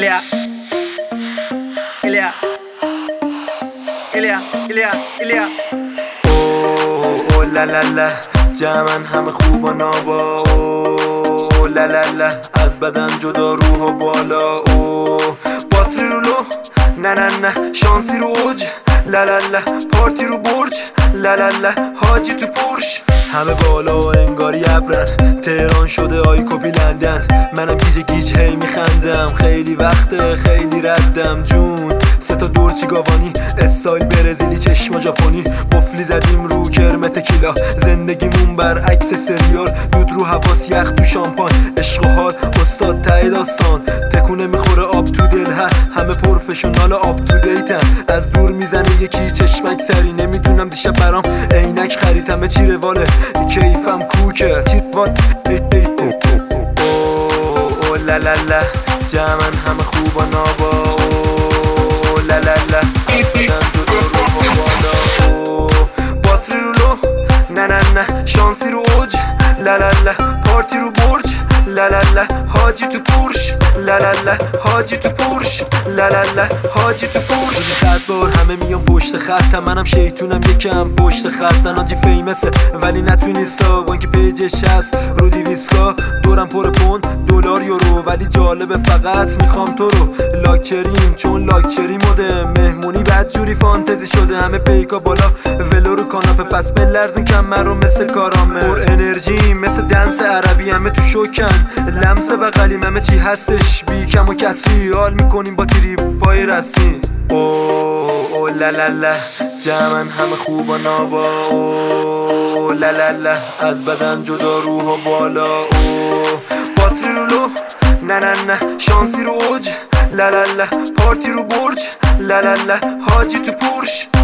Ilya, Ilya, Ilya, Ilya, Ilya. اوه لا لا لا جمعن همه خوب و نابا. اوه لا لا لا از بدن جدا روح و بالا. اوه باتری رو لو نه نه نه شانسی رو اوج. لا لا لا پارتی رو برج. لا لا لا حاجی تو پورش. همه بالا و انگاری ابرن. تهران شده آیکوپی لندن. منم گیج گیج هی میخندم. خیلی وقته خیلی ردم جون. سه تا دورچی گاوانی استایل برزیلی چشما ژاپنی. قفلی زدیم رو کرم تکیلا. زندگیمون برعکس سریال. دود رو حواس یخ تو شامپان. عشق و حال استاد ته داستان. تکونه میخوره آب تو دل همه پروفشنال آب تو دیتن. از دور میزنه یکی چشمک سری. نمیدونم دیشب برام عینک خرید. همه چی رواله کیفم کوکه چیروان. اوه لا لا لا جمعن همه خوب و نابا. اوه لا لا لا بدن جدا روح و بالا. اوه باتری رو لو نه نه نه شانسی رو اوج. لا لا لا پارتی رو برج. لا لا لا حاجی تو پورش. لا لا لا حاجی تو پورش. لا لا لا حاجی تو پورش. خط بار همه میان پشت خطم. منم شیطونم یکم پشت خط. زناجی فیمسه ولی نتونیستا. بانک پیجش هست رو دیویسکا. دورم پر پوند دلار یورو. ولی جالبه فقط میخوام تو رو. لاکچریم چون لاکچری مده. مهمونی بدجوری فانتزی شده. همه پیکا بالا ولو رو کاناپه. پس بلرزن کمر رو مثل کارامه. پر انرژی مثل دنس عربی. همه تو شوکن لمس بغلیم. همه چی هستش بی کم و کسری. حال میکنیم با تریپ پای رسمی. اوه لا لا لا جمعن همه خوب و نابا. اوه لا لا لا از بدن جدا روح و بالا. اوه باتری رو لو نه نه نه شانسی رو اوج. لا لا لا پارتی رو برج. لا لا لا حاجی تو پورش.